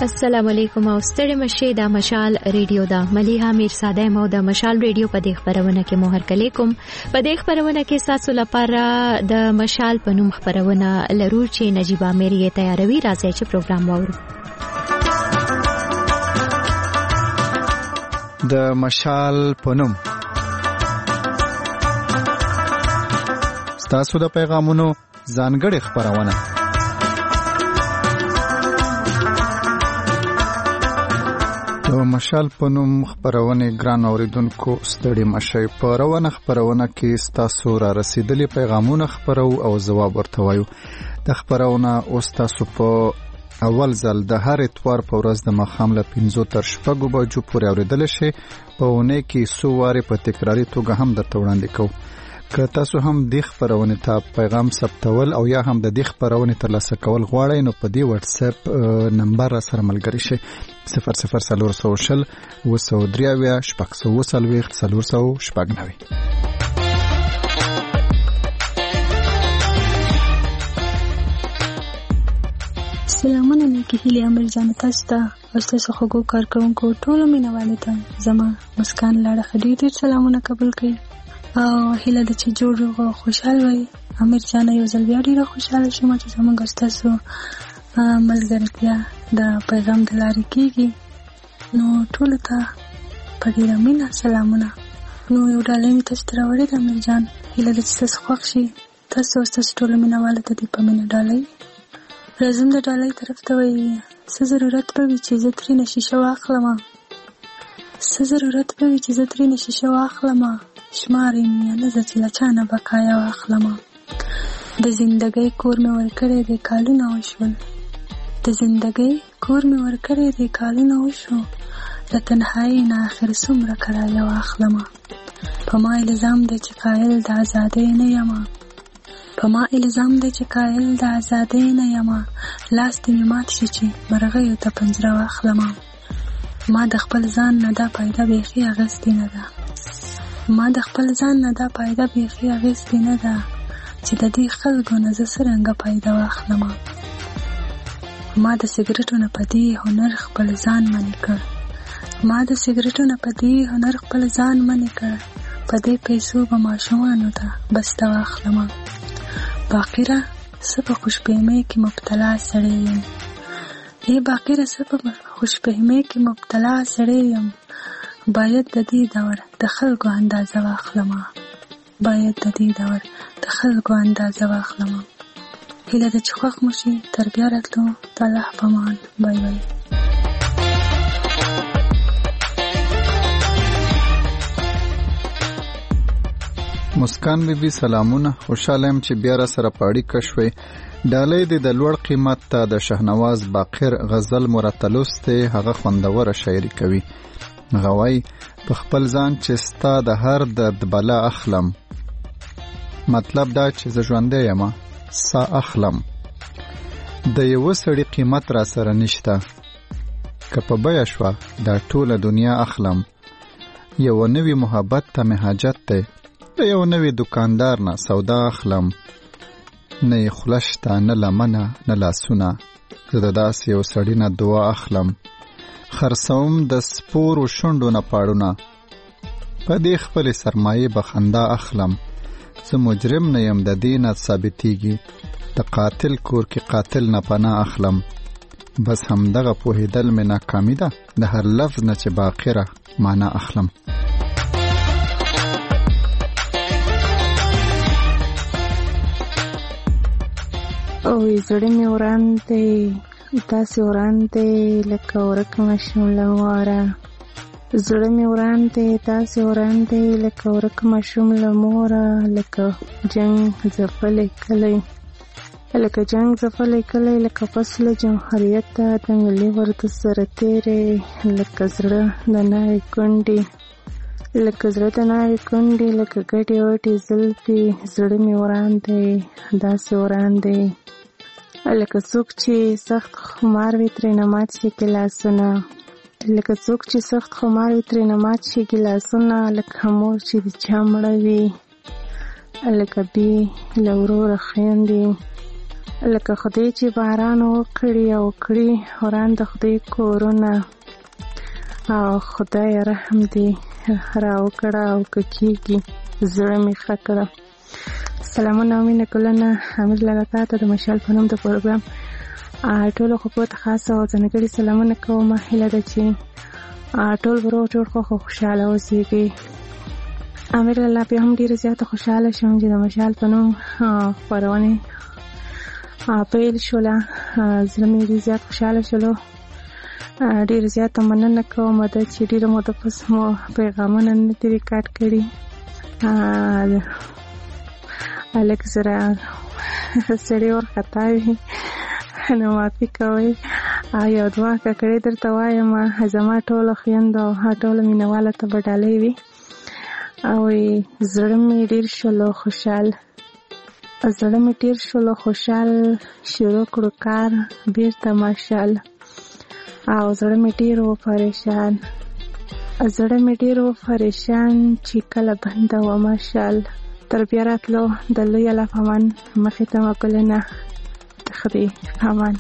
السلام علیکم او ستړي مشه د مشال ریډیو دا مليحه میرزاده مو د مشال ریډیو په دې خبرونه کې مهر کلیکم په دې خبرونه کې تاسو لپاره د مشال په نوم خبرونه لرو چې نجيبه مېری تیاروي راځي چې پروګرام وورو د مشال په نوم تاسو د پیغامونو ځانګړي خبرونه مشال په نوم خبرونه ګران اوریدونکو ستړي مشه په روانه خبرونه کې تاسو را رسیدلي پیغامونه خبرو او جواب ورته وایو د خبرونه اوس تاسو په اول ځل د هر اتوار په ورځ د مخام له 5 تر 6 بجو پورې اوریدل شي په ونه کې سو واره په تکراری توګه هم د توړاندې کو که تاسو هم د خبرونه ته پیغام ثبتول او یا هم د خبرونه ترلاسه کول غواړئ نو په دې واتس اپ نمبر سره ملګری شئ 0040 وسودریاویا شپږ سو وسلويخت 499 سلامونه نیکی هیله امر جان تاسو ته او تاسو خوګو کارکونکو ټول مینوالو ته زما مسکان لاړه خډیر سلامونه قبول کړئ او هیله د چې جوړ او خوشحال وي امر جان یو ځل بیا ډیره خوشاله شوم چې زموږ تاسو ملګرتیا د پیغام د لارې کېږي نو ټول ته په ډیره مینه سلامونه نو یو ډالۍ مې تاسو ته راوړې ده امر جان هیله د چې تاسو خوښ شي تاسو ټول مینوالو ته دې په مینه ډالۍ راځم د ډالۍ طرف ته وایي څه ضرورت به وي چې زه ترېنه شیشه واخلم څه ضرورت به وي چې زه ترېنه شیشه واخلم شمار یې نه زه چې له چا نه بقایا واخلم د زندګۍ کور مې ورکړی دی کالونه وشول د زندګۍ کور مې ورکړی دی کالونه وشو د تنهایۍ نه آخر څومره کرایه واخلم په ما الزام دی چې قایل د ازادۍ نه یم په ما الزام دی چې قایل د ازادۍ نه یم لاس دې مې مات شي چې مرغیو ته پنجره واخلم ما د خپل ځان نه دا پیدا بیخي اغستې نه ده ما د خپل ځان نه دا پیدا بیخي اغستې نه ده چې د دې خلکو نه زه څرنګه پیدا واخلم ما د سګرټو نه په دې هنر خپل ځان منې کړ ما د سګرټو نه په دې هنر خپل ځان منې کړ په دې پیسو به ماشومانو ته بسته واخلم باقیره څه په خوشبینۍ کې مبتلا سړی یم باقیره څه په خوشبینۍ کې مبتلا سړی یم باید د دې دور د خلکو اندازه واخلم باید د دې دور د خلکو اندازه واخلم هیله ده چې خوښ مو شي تر بیا راتلو د الله په امان بای بای مسکان بیبي سلامونه خوشاله يم چې بیا را سره پاړی کښوي ډالۍ د لوړ قیمت ته د شهنواز باقر غزل مرتلوسته هغه خوندوره شاعري کوي غوي په خپل ځان چې ستا د هر درد بلا اخلم مطلب دا چې زه ژوندې یم سا اخلم د یو سړي قیمت را سره نشته که په بیا شوه دا ټوله دنیا اخلم یو نوی محبت ته مې حاجت دی د یو نوی دکاندار نه سودا اخلم نه یې خوله شته نه لمنه نه لاسونه زه د داسې یو سړي نه دعا اخلم خرڅوم د سپورو شونډو نه پاړونه په دې خپلې سرمایې به خندا اخلم زه مجرم نه یم د دې نه ثابتېږي د قاتل کور کې قاتل نه پناه اخلم بس همدغه پوهېدل مې ناکامي ده د هر لفظ نه چې باقیره معنا اخلم اوی زړه مې وران دی داسې وران دی لکه ورک ماشوم له موره زړه مې وران دی داسې وران دی لکه ورک ماشوم له موره لکه جنګ ځپلی کلی لکه جنګ ځپلی کلی لکه فصل جمهوریت ته د ملي ورته سره تېرې لکه زړه د ناوې کونډې لکه زړه د ناوې کونډې لکه ګډې وډې زلفې زړه مې وران دی داسې وران دی لکه څوک چې سخت خمار وي ترېنه مات شي ګیلاسونه لکه څوک چې سخت خمار وي ترېنه مات شي ګیلاسونه لکه مور چې د چا مړه وي لکه بې له وروره خویندې لکه خدای چې باران وکړي او کړي وران د خدای کورونه او خدای رحم دې راوکړه او که کېږي زړه مې ښه کړه. سلامونه او مینه کلونه امیر لاله تاته د مشال په نوم د پروګرام ټولو خپلو ته خاصه او ځانګړي سلامونه کوم. هیله ده چې ټول به روغ جوړ خو خوشحاله اوسېږئ. امیر لاله بیا هم ډېره زیاته خوشحاله شوم چې د مشال په نوم خپرونې پیل شوله. زړه مې ډېر زیات خوشحاله شولو. ډېر زیاته مننه کوم ده چې ډېره موده پس مو پیغامونه نه دي ریکارډ کړي. لږ زره سړی ورخطا وي نو معافي کوئ. یو دوه ککړې درته وایم زما ټولو خویندو او ټولو مینهوالو ته به ډالۍ وي او زړه مې ډېر شولو خوشحال شروع کړو کار بیرته ماشال او زړه مې ډېر و پریشان چې کله بنده و ماشال. تر بیا راتلو د لوی الله په امان مخې ته مګلنه د خدای په امان.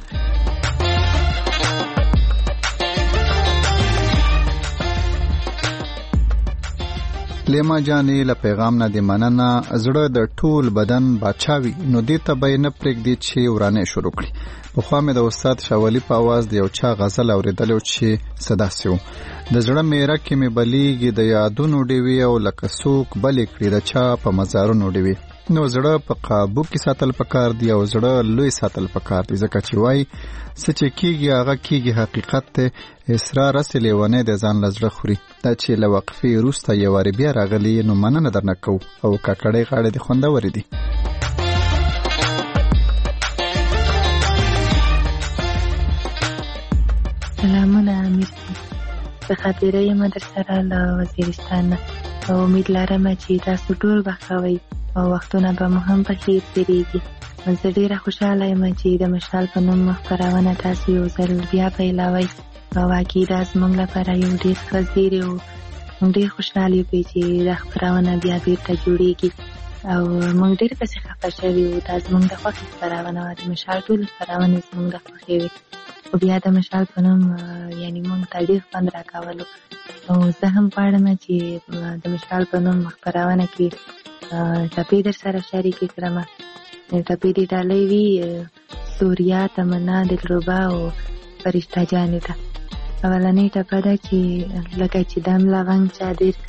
لیما جانې له پیغام نه دې مننه. زړه د ټول بدن باچاوي نو دې ته به نه پرېږدي چې ورانې شروع کړي. پخوا مې د استاد شاولي په اواز د یو چا غزل اورېدلی چې څه داسې و. د زړه میره کې مې بلیږي د یادونو ډیوې او لکه څوک بلې کړي د چا په مزارونو ډیوې. نو زړه په قابو کې ساتل پکار دی او زړه لوی ساتل پکار دی ځکه چې وای څه چې کېږي هغه کېږي. حقیقت ته اسرار هسې لیونی د ځان له زړه خوري. دا چې له وقفې وروسته یو وارې بیا راغلي نو مننه درنه کوو او ککړې غاړې دې خوندورې دي. سلامونه امیر زه خاطره یم در سره له وزیرستان او امید لرم چې تاسو ټول به ښه وئ او وختونه به مو هم په خیر تېرېږي. زه ډېره خوشحاله یم چې د مشال په نوم خپرونه تاسو یو ځل بیا پیلوئ او واقعي دا زموږ لپاره یو ډېر ښه زیری و. موږ ډېر خوشحاله یو چې دا خپرونه بیا بیرته جوړېږي او موږ ډېر پسې خفه شوي وو. دا زموږ د خوښې خپرونه وه. د مشال ټولې خپرونې زموږ د خوښې وې او بیا د مشال په نوم یعنې موږ ته ډېر خوند راکولو. او زه هم غواړم چې د مشال په نوم خپرونه کې ټپې در سره شریکې کړم. ټپې دې ډالۍ وي سوریا، تمنا، دلربا او فرشته جانې ته. اولنۍ ټپه ده چې لکه چې دم لونګ چا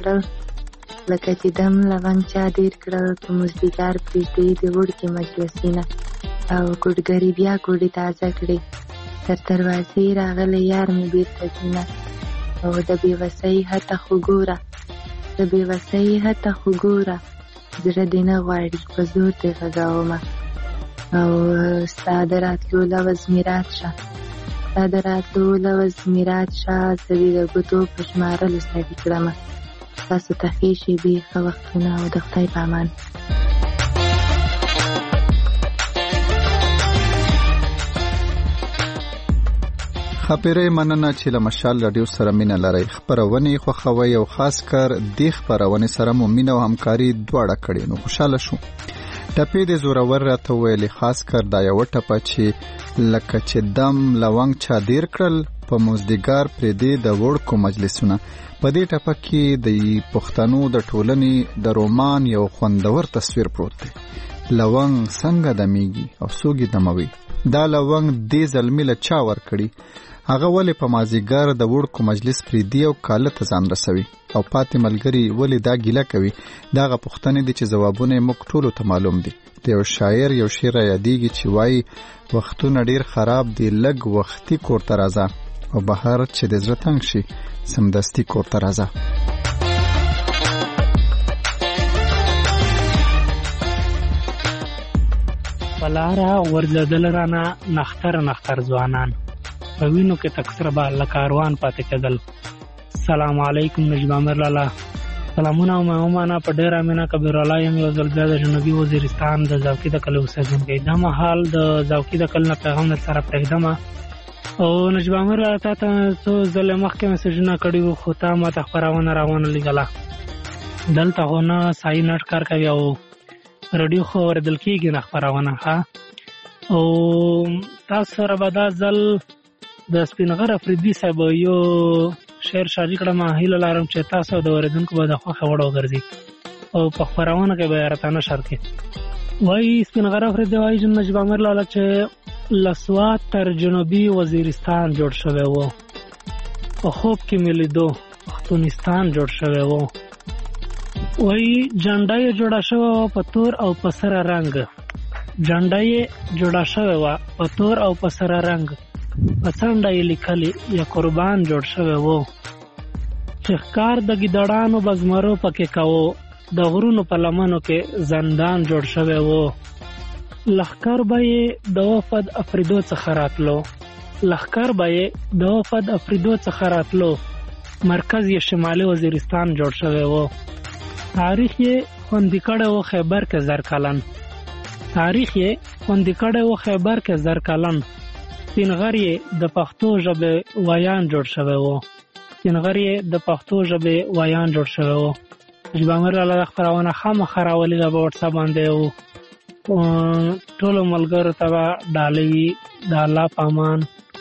دیر کړل په مزدګار پرېږدي د وړکې مجلسینه او کوډګري بیا کوډې تازه کړې. تر دروازې راغلی یار مې بیرته ځینه او د بېوسۍ حته خو ګوره زړه دې نه غواړي په زور دې غږومه او ستا د راتلو لوز میرات شه زه دې د ګوتو په شمارلو ستړي کړمه. تاسو ته ښې شېبې ښه وختونه او د خدای په امان. خاپیرې مننه چې له مشال راډیو سره مینه لرئ. خپرونې خوښوئ او خاص کر دې خپرونې سره مو مینه او همکاري دواړه کړې نو خوشحاله شو. ټپې دې زورور راته وویلې خاص کر دا یوه ټپه چې لکه چې دم لونګ چا دیر کړل په مزدګار پرېږدي د وړکو مجلسونه. په دې ټپه کې د پښتنو د ټولنې د رومان یو خوندور تصویر پروت دی. لونګ څنګه دمیږي او څوک یې دموي. دا لونګ دې زلمي له چا ورکړي. هغه ولې په مازیګر د وړکو مجلس پرېږدي او کاله ته ځان رسوي او پاتې ملګري ولې دا ګیله کوي. دغه پوښتنې دي چې ځوابونه یې موږ ټولو ته معلوم دي. د یو شاعر یو شعر رايادېږي چې وایي وختونه ډېر خراب دي لږ وختي کور ته راځه او بهر چې د زړه تنګ شي سمدستي کور ته راځه. پلاره ورځدل رانه نختر ځوانان په وینو کې تکسره به لکاروان پاتې کېدل. السلام علیکم نجم امیر لاله. سلامونه او مهمانه په ډېره مینه کبیر الله یم یو ځل بیا د جنوبي وزیرستان د زاوکي د کلي اوسېدونکی. دا مهال د زاوکي د کلي نه پیغام در سره پرېږدم او نجم امیر لاله تا ته څو ځلې مخکې مسیجونه کړي وو خو تا ما ته خپرونه راونه لېږله. دلته خو نه سایي نټ کار کوي او رادیو خو اورېدل کېږي نه خپرونه ښه. او تاسو سره به دا ځل د سپینغر افریدي صاحب یو شعر شاعري کړم. هیله لرم چې تاسو د اوریدونکو به د خوښه وړ وګرځي او په خپرونه کې به راتانه شر کې وایي سپینغر افریدي وایي چې نجیب امیر لاله چې لسوات تر جنوبي وزیرستان جوړ شوی و، په خوب کې مې لیدو پښتونستان جوړ شوی و. وایي جنډه یې جوړه شوې وه په تور او په سره رنګ، جنډه یې جوړه شوې وه په تور او په سره رنګ، په څنډه یې لیکلي یا قربان جوړ شوی و. چې ښکار د ګیدړانو به زمرو پکې کوو، د غرونو په لمنو کې زندان جوړ شوی و. لښکر به یې د وفد افریدو څخه راتلو، لښکر به یې د وفد افریدو څخه راتلو، مرکز یې شمالي وزیرستان جوړ شوی و. تاریخ یې خوندي کړی و خیبر کې زر کلن، تاریخ یې خوندي کړی و خیبر کې زر کلن. سپینغر یې د پښتو ژبې ویان جوړ شوی و، سپینغر یې د پښتو ژبې ویان جوړ شوی و. نجیب امیر لاله دا خپرونه خامخا راولېږه په وټساپ باندې او ټولو ملګرو ته به ډالۍ وي. د الله په امان.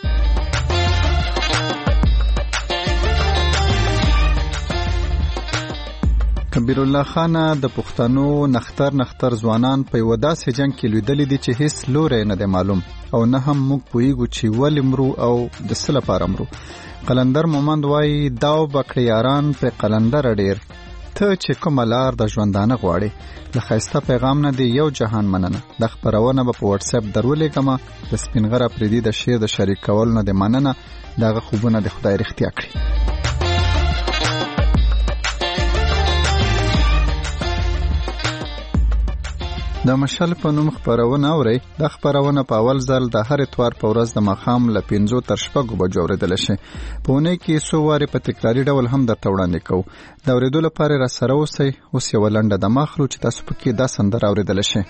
کبیر الله خان د پښتنو نختر ځوانان په یو داسې جنگ کې لیدلې دي چې هیڅ لوري نه دی معلوم او نه هم موږ پوهیږو چې ولې مرو او د څه لپاره مرو. قلندر مومند وایي داو بکړی یاران په قلندر ډیر، ته چې کومه لار د ژوندانه غواړې، له ښایسته پیغام نه دی یو جهان مننه. د خپرونه به په واتساپ درولېږمه. د سپینغر افریدي د شعر د شریک کولو نه دی مننه. دغه خوبونه د خدای رښتیا کړي. د مشال په نوم خپرونه اورئ. د خپرونه په اول ځل د هر اتوار په ورځ د ماښام له 5 تر 6 بجو اورېدلی شي. په اونۍ کې څو وارې په تکراري ډول هم درته وړاندې کوو. د اورېدو لپاره راسره اوسئ. اوس یوه لنډه دمه اخلو چې تاسو پکې دا سندره اورېدلی شئ.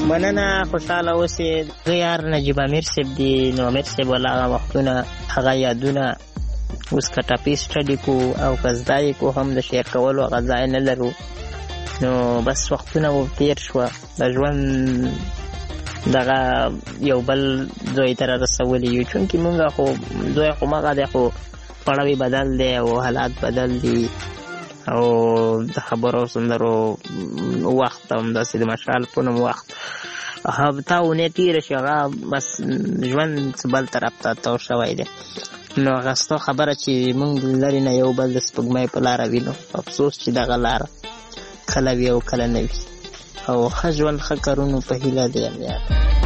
مننه، خوشحاله اوسې. یار نجیب امیر صاحب دی، نو امیر صاحب ولا هغه وختونه هغه یادونه اوس که ټاپي سټډي کو او که زده یې کو هم د شیر کولو هغه ځای نه لرو. نو بس وختونه مو تېر شوه د ژوند دغه یو بل ځای ته رارسولي یو، چونکې مونږ خو ځای خو مغه دی، خو پړاوې بدل دی او حالات بدل دي او د خبرو سندرو وخت هم داسې د مشال په نوم وخت تا اونۍ تېره شي، هغه بس ژوند بل طرف ته تاو شوی دی. نو هغه ستا خبره چې مونږ لرې نه یو بل د سپوږمۍ په لاره وینو، افسوس چې دغه لاره کله وي او کله نه وي. او ښه ژوند ښه کارونو په هیله د یار.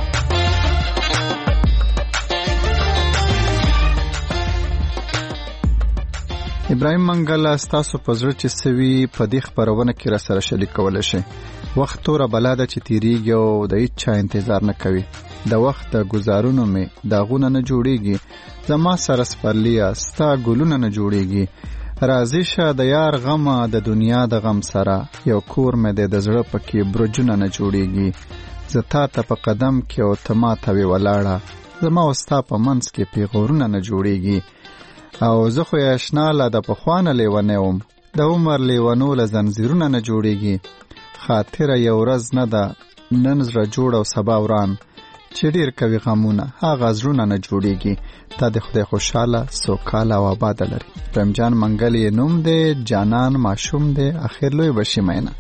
ابراهیم منګله، ستاسو په زړه چې څه وي په دې خپرونه کې راسره شریک کولی شئ. وخت توره بلا ده چې تېرېږي او د هېڅ چا انتظار نه کوي. د وخت د ګزارونو مې داغونه نه جوړېږي، زما سره سپرلیه ستا ګلونه نه جوړېږي. راضي شه د یار غمه د دنیا د غم سره، یو کور مې دی د زړه پکې برجونه نه جوړېږي. زه تا ته په قدم کې او ته ما ته وې ولاړه، زما او ستا په منځ کې پیغورونه نه جوړېږي. او زه خو یې اشنا له د پخوا نه لیونی وم، د عمر لیونو له زنځیرونه نه جوړېږي. خاطره یو ورځ نه ده نن زړه جوړ او سبا وران، چې ډېر کوي غمونه هغه زړونه نه جوړېږي. تا د خدای خوشحاله سوکاله او آباده لري. ابراهیم جان منګل یې نوم دی، جانان ماشوم دی، اخر لوی بشي مینه.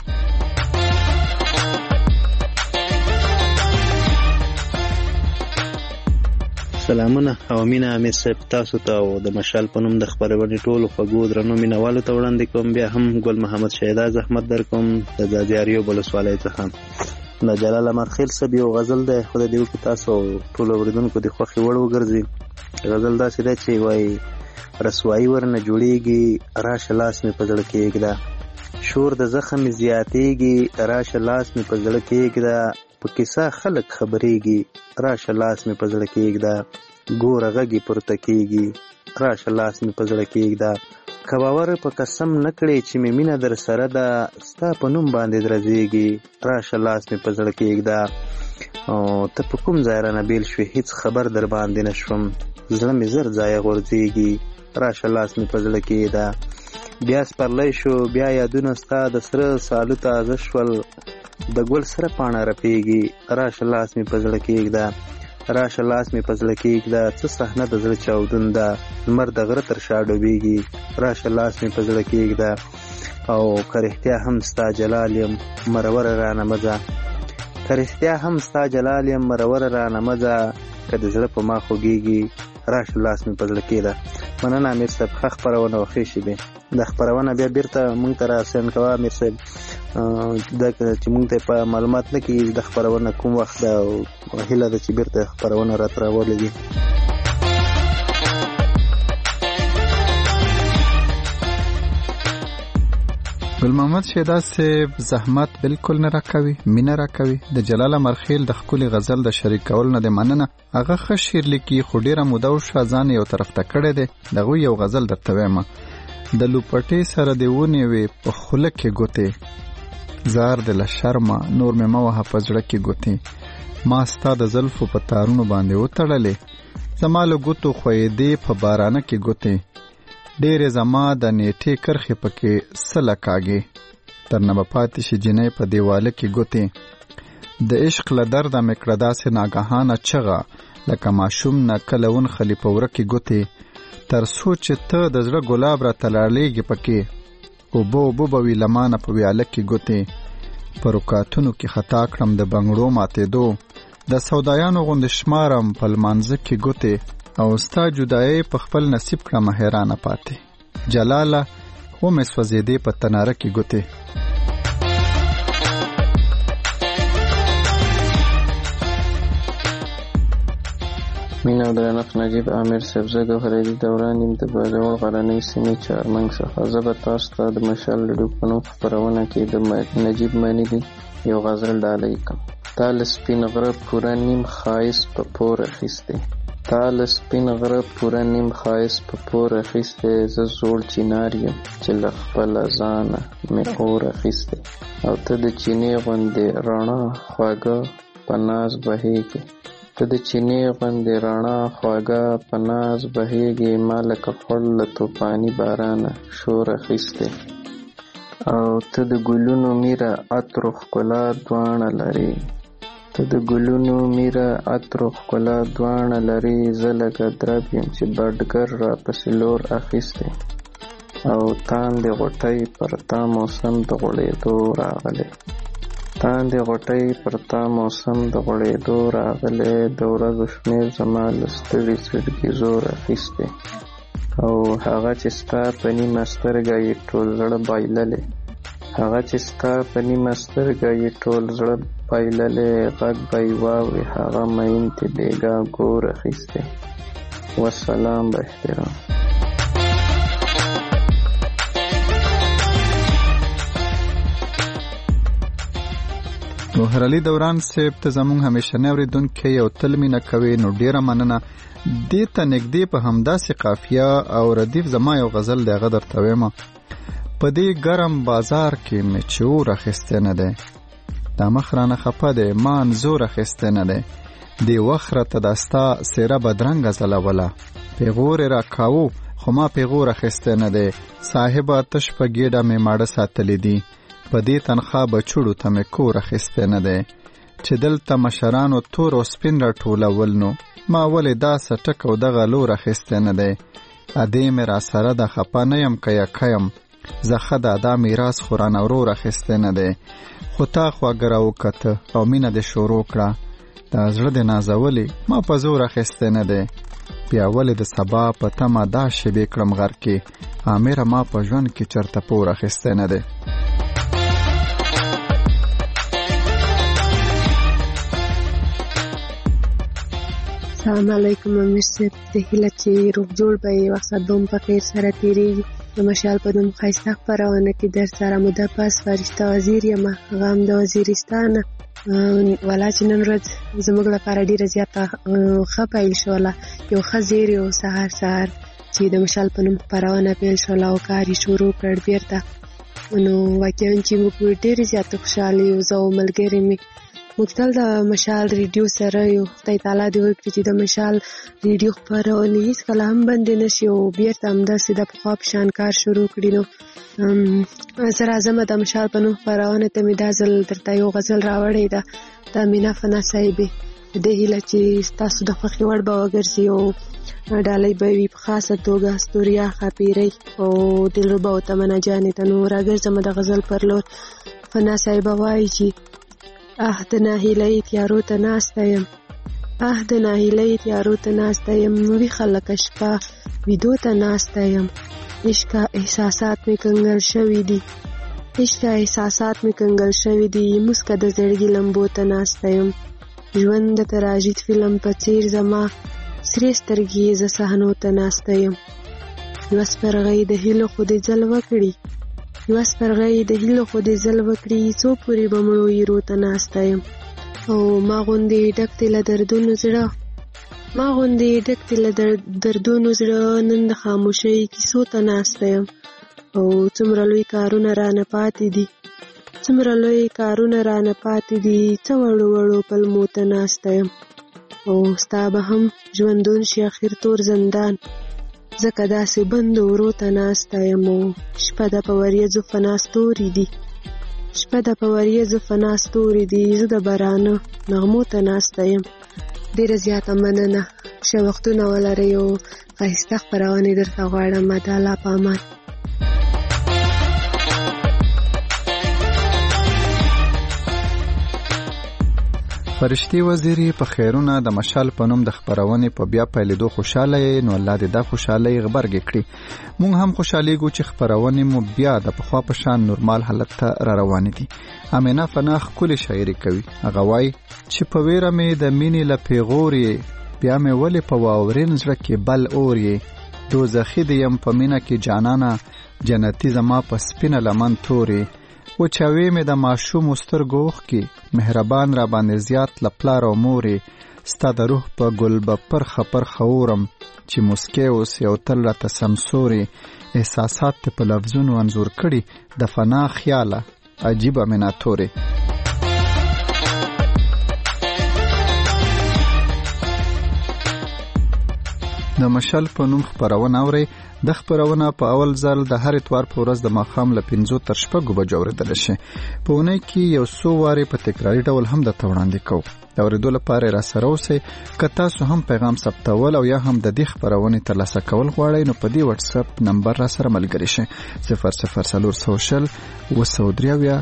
سلامونه او مینه امیر صاحب تاسو ته او د مشال په نوم د خپرونې ټولو خوږو درنو مینوالو ته وړاندې کوم. بیا هم ګل محمد شهدا زحمت در کوم د ځاځیاریو ولسوالۍ څخه. د جلال امرخیل صاحب یو غزل دی، خدای دې وکړي تاسو ټولو اورېدونکو د خوښې وړ وګرځي. غزل داسې دی چې وایي رسوایي ورنه جوړېږي، راشه لاس مې په زړه کېږده. شور د زخم زیاتېږي، راشه لاس مې په زړه کېږده. په کیسه خلک خبرېږي، راشه لاس مې په زړه کېږده. ګوره غږې پورته کېږي، راشه لاس مې په زړه کېږده. که باور په قسم نه کړې چې مې مینه در سره ده، ستا په نوم باندې درځېږي، راشه لاس مې په زړه کېږده. او ته په کوم ځای رانه بیل شوې، هېڅ خبر در باندې نه شوم، زړه مې زر ځایه غورځېږي، راشه لاس مې په زړه کېږده. بیا سپرلی شو بیا یادونه ستا د سره سالو تازه شول، د ګل سره پاڼه رپېږي، راشه لاس مې په زړه کېږده. راشه لاس مې په زړه کېږده. څه صحنه د زړه چاودون ده، لمر د غره تر شا ډوبېږي، راشه لاس مې په زړه کېږده. او که رښتیا هم ستا جلال یم مروره رانه مه ځه، که رښتیا هم ستا جلال یم مروره رانه مه ځه. که د زړه په ما خوږېږي، راشه لاس مې په زړه کېږده. مننه امیر صاحب، ښه خپرونه او ښې شېبې. د خپرونه بیا بیرته مونږ ته راسین کوه امیر صاحب، دا چې مونږ ته په معلومات نه کېږي د خپرونه کوم وخت ده، او هیله ده چې بیرته خپرونه راته راولېږي. ګل محمد شهدا صاحب زحمت بالکل نه راکوي، مینه راکوي. د جلال امرخیل د ښکلي غزل د شریک کول نه د مننه. هغه ښه شعر لیکي خو ډېره موده وشوه ځان یو طرف ته کړی دی. د هغوی یو غزل درته وایم: د لوپټې سره دې ونیوې په خوله کې ګوتې، زار دې له شرمه نور مې مه وهه په زړه کې ګوتې. ما ستا د زلفو په تارونو باندې وتړلې، زما له ګوتو خویدې په بارانه کې ګوتې. ډېرې زما د نیټې کرښې پکې سله کاږې، درنه به پاتې شي جنۍ په دیواله کې ګوتې. د عشق له درده مې کړه داسې ناګهانه چغه، لکه ماشوم نه کله ونښلي په وره کې ګوتې. تر څو چې ته د زړه ګلاب را تلاړېږي پکې، اوبه اوبه به وي له مانه په ویاله کې ګوتې. په رکاتونو کې خطا کړم د بنګړو ماتېدو، د سودایانو غوندې شمارم په لمانځه کې ګوتې. او ستا جدایي په خپل نصیب کړم حیرانه پاتې، جلاله ومې سوځېدې په تناره کې ګوتې. مینه او درنښت نجیب امیر صاحب، زه ګوهرعلي دوران یم د باجوړ غرنۍ سیمې چارمنګ څخه. زه به تاسو ته د مشال رېډیو په نوم خپرونه کې د نجیب منیلي یو غزل ډالۍ کړم. تا له سپین غره پوره نیم ښایست په پور اخیستی، تا له سپین غره پوره نیم ښایست په پور اخیستی. زه زوړ چینار یم چې له خپله ځانه مې اور اخیستی، او ته د چینې غوندې رڼا خوږه په ناز بهیږي. ته د چینې غوندې رڼا خواږه په ناز بهیږي. ما لکه خوړ له توپاني بارانه شور اخیستی. او ته د ګلونو میره عطر و ښکلا دواړه لرې. ته د ګلونو میره عطر و ښکلا دواړه لرې. زه لکه درب یم چې بډګر را پسې لور اخیستی. او تاندې غوټۍ پر تا موسم د غوړېدو راغلی. تاندې غوټۍ پر تا موسم د غوړېدو راغلی. د ورځو شمېر زما له ستړي زړګي زور اخیستی. او هغه چې ستا په نیمه سترګه یې ټول زړه بایللی. هغه چې ستا په نیمه سترګه یې ټول زړه بایللی. غږ به یې واوري هغه مین ته بېګا ګور اخیستی. والسلام به احترام. ګوهر علي دوران صاحب ته زموږ همیشنی اورېدونکی او تل مینه کوي، نو ډیره مننه. دې ته نږدې په همداسې قافیه او ردیف زما یو غزل دی، هغه درته وایم. په دې ګرم بازار کې مې چې اور اخیستی نه دی، دا مخ رانه خفه دی ما انځور اخیستی نه دی. دې وخت راته دا ستا څېره بدرنګه ځلوله، پیغور یې راکاوه خو ما پیغور اخیستی نه دی. صاحبه تش په ګېډه مې ماړه ساتلی دي، په دې تنخوا بچوړو ته مې کور اخیستی نه دی. چې دلته مشرانو تور او سپین راټولول نو ما ولې دا سټک او دغه لور اخیستی نه دی. ادې مې را سره ده خپه نه یم که یکه یم، زه ښه ده دا میراث خو رانه ورور اخیستی نه دی. خو تا خواږه راوکته او مینه دې شروع کړه، دا زړه دې نازولې ما په زور اخیستی نه دی. بیا ولې د سبا په تمه دا شیبې کړم غر کې، امره ما په ژوند کې چرته پور اخیستی نه دی. السلام علیکم امیر صاحب، زه هیله چې روغ جوړ به یې، وخت دوم په خیر سره تېرېږي. د مشال په نوم ښایسته خپرونه کې در سره موده پس فرشته وزیر یم، هغه هم د وزیرستانه. والا چې نن ورځ زموږ لپاره ډېره زیاته ښه پیل شوله، یو ښه زیری و سهار چې د مشال په نوم خپرونه پیل شوله او کار یې شروع کړ بېرته. نو واقعا چې موږ ډېرې زیاتې خوشحاله یو، زه او ملګري مې موږ تل د مشال ریډیو سره یو. خدای تعالی دې وکړي چې د مشال ریډیو خپرونې هېڅکله هم بندې نه شي او بېرته همداسې د پخوا په شان کار شروع کړي. نو زه راځمه د مشال په نوم خپرونه ته مې دا ځل درته یو غزل راوړی ده د مینا فنا صاحبې. په دې هیله چې ستاسو د خوښې وړ به وګرځي او ډالۍ به وي په خاصه توګه ستوریا ښاپیرۍ او دلربا او تمنا جانې ته. نو راګرځمه د غزل پر لور. فنا صاحبه وایي چې د ناهیلۍ تیارو ته ناسته یم، د ناهیلۍ تیارو ته ناسته یم، ویښه لکه شپه ویدو ته ناسته یم. عشقه احساسات مې کنګل شوي دي، عشقه احساسات مې کنګل شوي دي، مسکه د زړګي لمبو ته ناسته یم. ژوند د تراژید فلم په څیر زما سرې سترګې زه صحنو ته ناسته یم. یوه سپرغۍ د هیلو خو دې ځل وکړي، یوه سپرغۍ د هیلو خو دې ځل وکړي، څو پورې به مړو یېرو ته ناسته یم. او ما غوندې ډک دې له دردونو زړه، ما غوندې ډک دې له دردونو زړه، نن د خاموشۍ کیسو ته ناسته یم. او څومره لوی کارونه رانه پاتې دي، څومره لوی کارونه رانه پاتې دي، څه وړو وړو پلمو ته ناسته یم. او ستا به هم ژوندون شي اخر تور زندان، ځکه داسې بندو ورو ته ناسته یم. او شپه د په وریځو فنا ستوري دي، شپه د په وریځو فنا ستوري دي، زه د بارانه نغمو ته ناسته یم. ډېره زیاته مننه، ښه وختونه ولرئ او ښایسته خپرونې درته غواړم. د الله په امان. فرشتي وزیري په خیرونه د مشال په نوم د خپرونې په بیا پیلېدو خوشاله یې، نو الله دې دا خوشحالۍ غبرګې کړي. مونږ هم خوشحالیږو چې خپرونې مو بیا د پخوا په شان نورمال حالت ته را روانې دي. امینا فنا ښکلې شاعري کوي، هغه وایي چې په ویره مې د مینې له پیغور یې، بیا مې ولې په واورین زړه کې بل اور یې. دوزخي دې یم په مینه کې جانانه، جنتي زما په سپینه لمن تورې. و چاوې مې د ماشومو سترګو اوښکې، مهربان را باندې زیات له پلار او مورې. ستا د روح په ګل به پرخه پرخه اورم، چې مسکی اوسې او تل راته سمسورې. احساسات ته په لفظونو انځور کړي، د فنا خیاله عجیبه مینه تورې. د مشال په نوم خبرونه اوري. د خبرونه په اول ځل د هر اتوار په ورځ د ماښام له 5 تر 6 بجو اورېدل شي. په اونۍ کې یو څو وارې په تکراري ډول هم د وړاندې کوو. د اورېدو لپاره را سره اوسئ. که تاسو هم پیغام ثبتول او یا هم د دې خبرونې ترلاسه کول غواړئ نو په دې واتس اپ نمبر را سره ملګری شئ 0040 203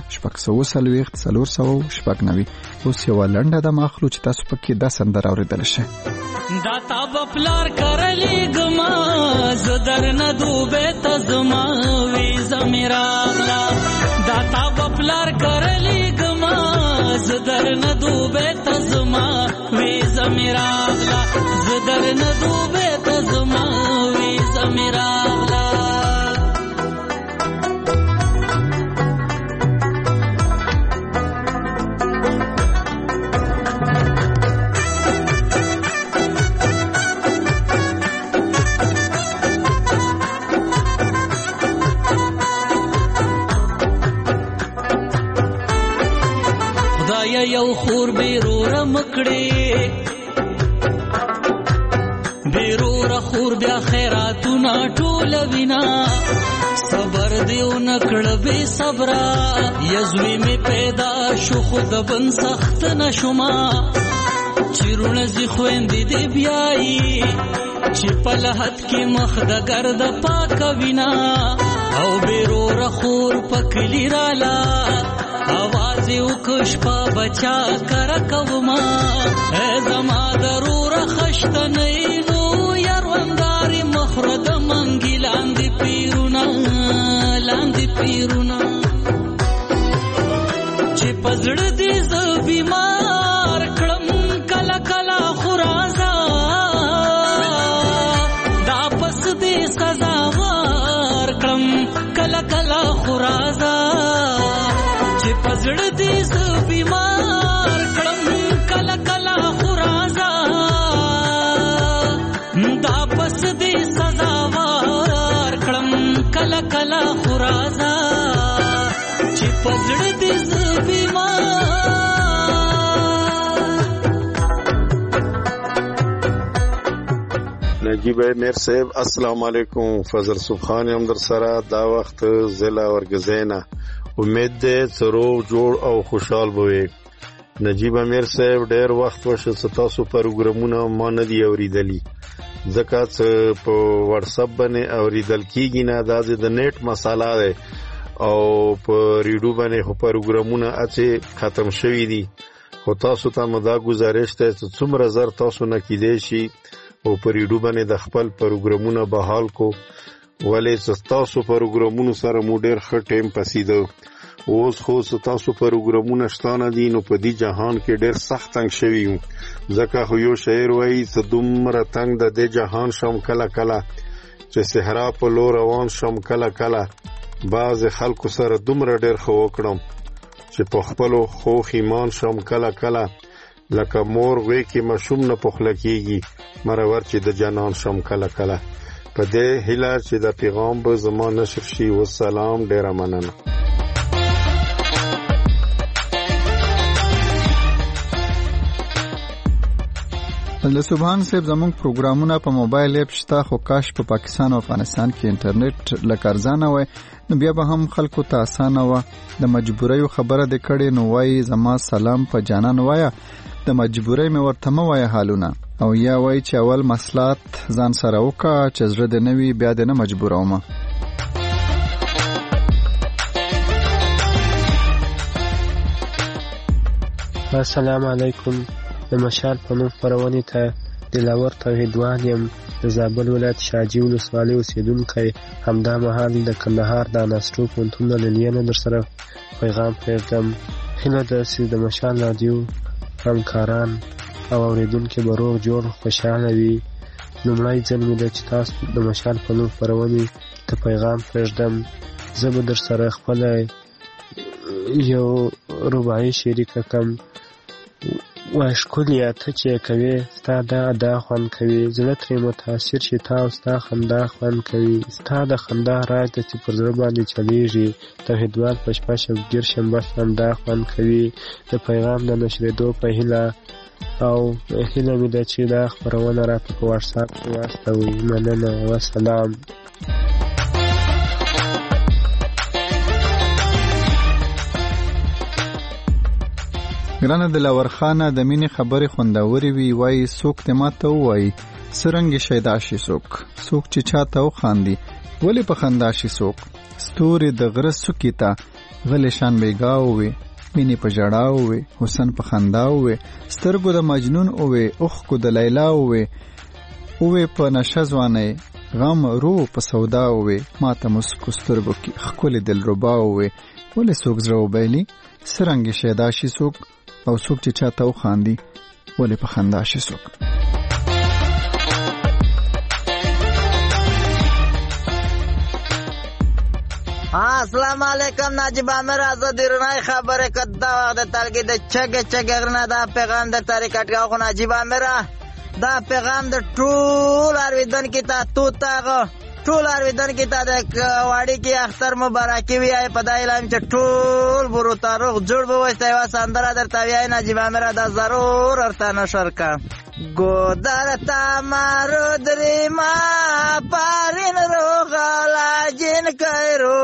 490. اوس یو لنډه د ماخلو چې تاسو پکې دا سندره اورېدل شئ. دا تا بپلار کرلی گما زدر ندوبه تزما وی زمیراغلا. دا تا بپلار کرلی گما زدر ندوبه تزما وی زمیراغلا. زدر ندوبه تزما وی زمیراغلا. یو خور بیرور مکړي بیرور خور بیا خیراتونه ټول وینا صبر دیو نکړ به صبر یزوی می پیدا شو خود بن سخت نشما چیرونه زی خويندې دی بیاي چې په لحد کې مخ د ګرد پاک وینا او بیرور خور پکلی رالا आवाज وکش په بچا کر کوما زما ضرور خشت نه نو يرونداري مخرد منګي لاندې پیرونا چې پزړ دې ز بیمار کړم کلا کلا خرازا دا پس دې سزا ور کړم کلا کلا خرازا چې پزړ دې ز بیمار کړم کلا کلا خرازا دا پس دې سزا ور کړم کلا کلا خرازا چې پزړ دې ز بیمار. نجیب میر صاحب السلام علیکم. فضل سبحان هم در سره دا وخت ضلع ورګزینا امید دې سرو جوړ او خوشحال بوي. نجیب امیر صاحب ډېر وخت وشو ستاسو پروګرامونه ما نه دی اوریدلی ځکه چې په واتس اپ باندې اوریدل کیږي نه دا د نیټ مساله ده او په ریډیو باندې خو پروګرامونه اته ختم شوي دي. خو تاسو ته مدا گزارش ته څومره زر تاسو نه کیدې شي او په ریډیو باندې د خپل پروګرامونه بحال کو ولې تاسو پروګرامونو سره مو ډېر ښه ټیم پسیدو. اوس خو تاسو پروګرامونه شتانه دي نو په دې جهان کې ډېر سخت تنگ شوی یم ځکه خو یو شاعر وایي چې دومره تنگ د دې جهان شم کله کله چې صحرا په لور روان شم کله کله بعض خلکو سره دومره ډېر خو وکړم چې په خپلو خوښ ایمان شم کله کله لکه مور وې کې مشوم نه پخله کېږي مرور چې د جانان شم کله کله. په دې هیله چې د پیغام به زما نشر شي. والسلام ډېره مننه. له سبحان صاحب زموږ پروګرامونه په موبایل اپ شته خو کاش په پاکستان او افغانستان کې انټرنیټ لکه ارزانه وای نو بیا به هم خلکو ته اسانه و. د مجبورۍ خبره د کړي نو وای زما سلام په جانان وایا د مجبورۍ مې ورته مو وای حالونه او یا وای چې اول مسلات ځان سره وکا چې زړه د نوي بیا د نه مجبوروم. السلام علیکم. د مشال په نوم خپرونې ته دلاور توحیدوال یم د زابل ولایت شاجوی ولسوالۍ اوسېدونکی. همدا مهال د کندهار د انسټو پوهنتون له لیلیې نه در سره پیغام پرېږدم. هیله ده چې د مشال راډیو همکاران او اورېدونکي به روغ جوړ خوشحاله وي. لومړی ځل مې ده چې تاسو د مشال په نوم خپرونې ته پیغام پرېږدم. زه به در سره خپله یو رباعي شریکه کړم. وای ښکلیه ته چې کوې ستا دا ادا خوند کوي زړه ترې متاثر شي تا او ستا خندا خوند کوي ستا د خندا راز ده چې پر زړه باندې چلیږي توحیدوال په شپه شبګیر شنبه خندا خوند کوي. د پیغام د نشرېدو په هیله او هیله مې ده چې دا خپرونه راته په واتساپ کې واستوئ. مننه، وسلام. ګرانه دلاور خانه د مینې خبرې خوندورې وي. وایي څوک دې ماته ووایي څرنګه شیدا شي څوک چې چاته وخاندي ولې په خندا شي څوک. ستوري د غره څوکې ته غلې شان بیګا ووي، مینې په ژړا ووي، حسن په خندا ووي، سترګو د مجنون ووي، اوښکو د لیلا ووي، ووي په نشه ځوانۍ غم رو په سودا ووي، ماته مسکو سترګو کې ښکلې دلربا ووي. ولې څوک زړه وبایلي څرنګه شیدا شي څوک، او څوک چې چاته وخاندي ولې په خندا شي څوک. السلام علیکم. ناجیب عامر آزادی رونای خبره کدا وخت تلګي د چګ غرنا دا پیغام د طریقټ غو ناجیب عامر دا پیغام د ټول ارویدن کې ته تو تاغه ټول ارویدن کې ته د واړی کې اختر مبارکي وی په دای لام چې ټول برو تاروغ جوړ به وسته وا سندره درته وی ناجیب عامر دا ضرور ارته نشر کا ګودر تا مارو درې ما پارین روغلا جن کایرو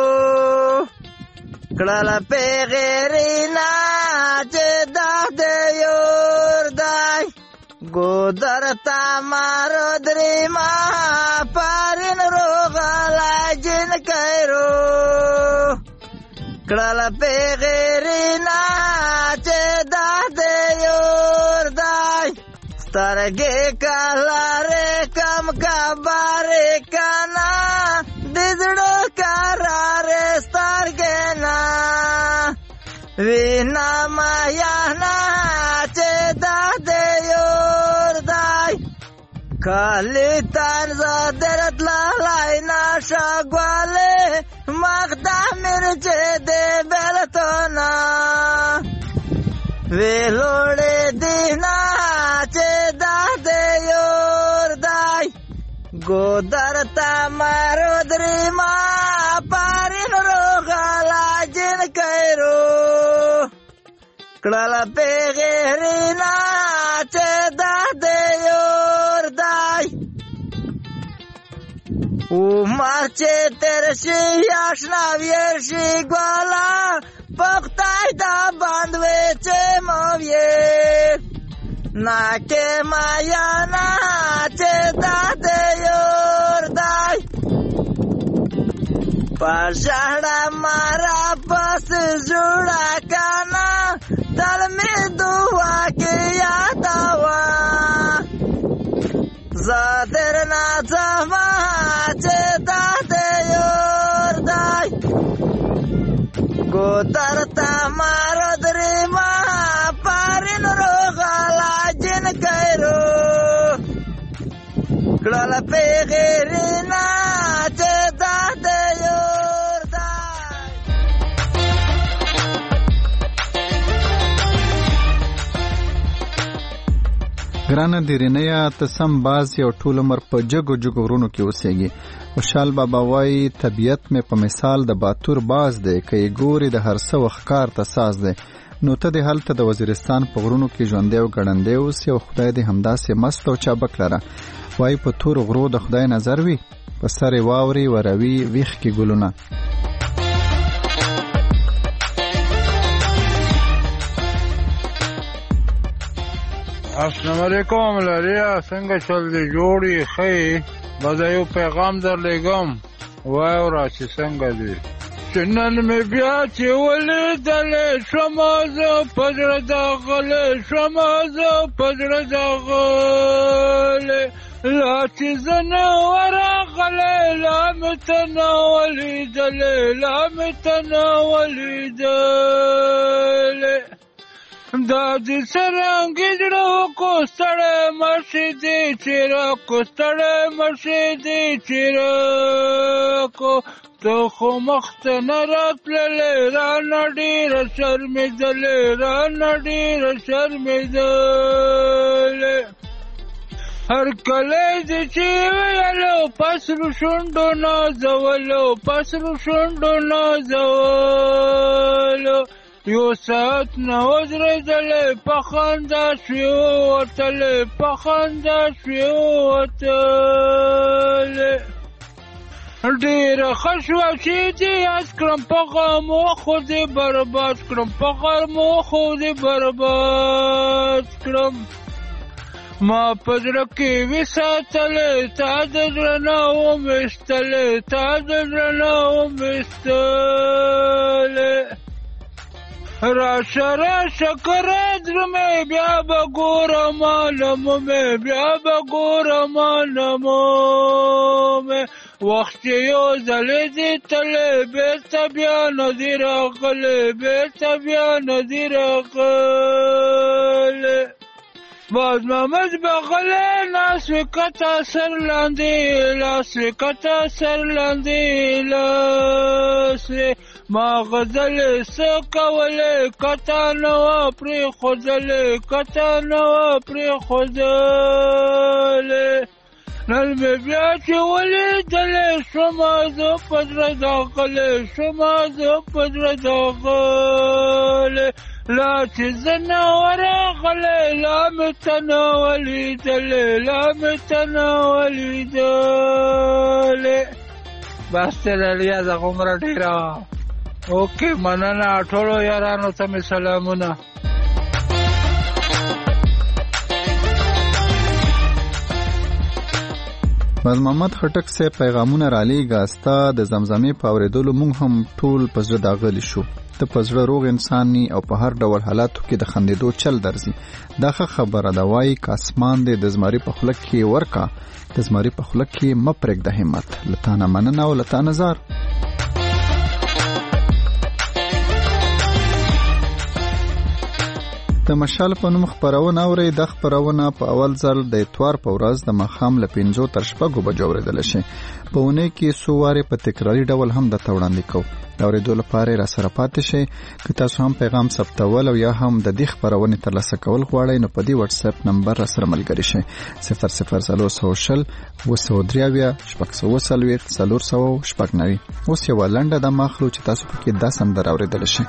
کړه په غیرینا چې د یور دای ګودر تا مارو درې ما پارین روغلا جن کایرو کړه په غیرینا چې د یور دای سترګې کلاره کم کباره کنا دزړو کراره سترګې نا وینا مایا نا چې د یور دای کالی تان زدرت لای نا شګواله مقدمر چې دې بلتنا ویلوړې دینا چې د یور دای ګودر تا مارو درې ما پارین روغلا جن کایرو کړه په غیرینا چې د یور دای او مارچه تر شي آشنا ویشي ګوالا پختای دا باندې چې مویې ناکه مایا نا چې د یور دای پښړه مارا پس جوړا کانا دل می دعا کې یاد وا زادر نا ځما چې د یور دای ګودر تا مارو درې ما پارین روغلا جن کایرو کړه په غیرینا چې د یور دای. ګرانه دیرینیا ته سم باز یو ټول عمر په جګو جګو ورونو کې اوسېږي. خوشحال بابا وایي طبیعت مې په مثال د باتور باز دی که یې ګوري د هر څه وښکار ته ساز دی. نو ته دې هلته د وزیرستان په غرونو کې ژوندی او ګړندی اوسې او خدای دې همداسې مست او چابک لره. وایي په تور غرو د خدای نظر وي په سر یې واوري وروي ویښ کې ګلونه. السلام علیکم لریا څنګه چل دی جوړی خی بازا یو پیغام در لګم وای را چې څنګه دی چنن می بیا چې ولې دل شماز پجړ دغل شماز پجړ دغل لا چې زنه ورغل لا متناولې دل لا متناولې دل دا دې سرنګ جوړو کو ستړې مرشي دې چیرې کو ستړې مرشي دې چیرې کو ته خو مخت نه راتللې را نډیر شرمېدلې را نډیر شرمېدلې هر کله دې چې ویلو پسرو شونډو نازولو پسرو شونډو نازولو یو ساعت نه ودرېدلې په خندا شوې ووتلې په خندا شوې ووتلې ډېره ښه شوه چې دې یاد کړم په غمو خو دې برباد کړم په غمو خو دې برباد کړم ما په زړه کې وساتلې تا د زړه نه ومېستلې تا د زړه نه ومېستلې راشه راشه کره زړه مې بیا به ګورم نمومې بیا به ګورم نمومې وخت یو ځلې دې تلې بېرته بیا نه دې راغلې بېرته بیا نه دې راغلې باز محمد بغلې لاس وکتا سر لاندې لاس وکتا سر لاندې لاس ما غزلې څه کولې کتا نه وه پرېښودلې کتا نه وه پرېښودلې نن مې بیا چې ولیدلې شومه زه په زړه داغلې شومه زه په زړه داغلې لا چې زه نه ورغلې لا مې ته نه ولیدلې لا مې ته نه ولیدلې بس تللیا زه غومره ډېره اوکې مننه ټولو یارانو ته مې سلامونه باز محمد خټک صاحب پیغامونه رالیږه ستا د زمزمې په اورېدلو موږ هم ټول په زړه داغلي شو ته په زړه روغ انسان نی او په هر ډول حالاتو کې د خندېدو چل درځي دا ښه خبره ده وایي که اسمان دې د زمري په خوله کې ورکا د زمري په خوله کې مه پرېږده همت له تا نه مننه او له تا نظر د مشال په نوم خپرونه اورئ د خپرونه په اول ځل د اتوار په ورځ د ماښام له 5 تر 6 بجو اورېدل شي په اونۍ کې څو وارې په تکراري ډول هم درته وړاندې کوو د اورېدو لپاره راسره پاتې شئ که تاسو هم پیغام ثبتول او یا هم د دې خپرونې ترلاسه کول غواړئ نو په دې واتس اپ نمبر راسره ملګري شئ 0030 203 490 اوس یوه لنډه دمه اخلو چې تاسو پکې دا سندره اورېدلی شئ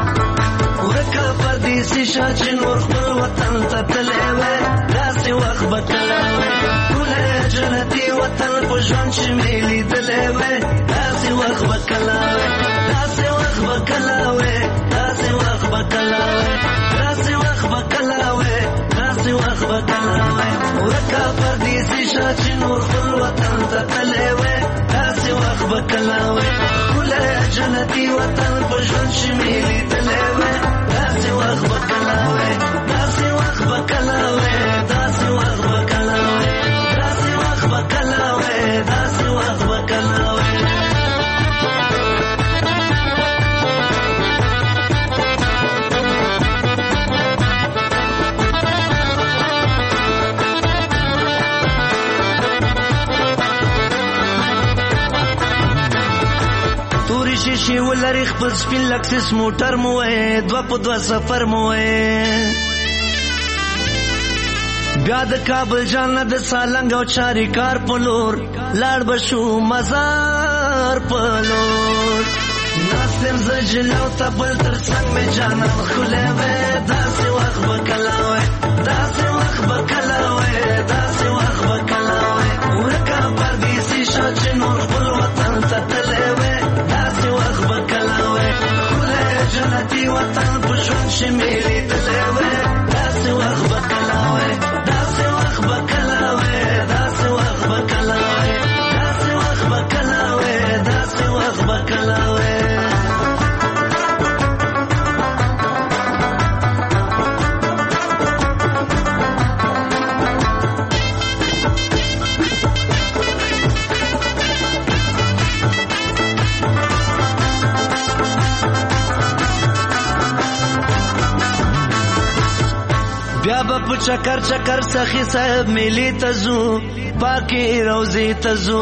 دیسی شاچی نور خپل وطن ته تللی وی داسې وخت به کله وی ټولی جنتي وطن په ژوند چې مې لیدلی وی داسې وخت به کله وی داسې وخت به کله وی داسې وخت به کله وی داسې وخت به کله وی داسې وخت به کله وی ورکه پردیسي شاچی نور خپل وطن ته تللی وی داسې وخت به کله وی ټولی جنتي وطن په ژوند چې مې لیدلی وی داسې وخت به کله وی داسې وخت به کله وی داسې وخت به کله وی داسې وخت به کله وی داسې وخت به کله وی شیشې ولري خپل سپین لکسس موټر مو وې دوه په دوه سفر مو وې بیا د کابل جان د سالنګ او چاري کار په لور لاړ بشو مزار په لور ناستم زجلو ته بل تر څنګ مې جانان خولې وې داسې وخت به کله وې داسې وخت به کله وې داسې وخت به کله وې ورکه پردیسي شه چې نور خپل وطن ته تللی وې داسې وخت به کله وی ښکلی جنتي وطن په ژوند چې مې لیدلی وی داسې وخت به کله وی داسې وخت به کله وی داسې وخت به کله وی داسې وخت به کله وی داسې وخت به کله وی بیا به په چکر چکر سخی صاحب میلی ته ځو پاکې روضې ته ځو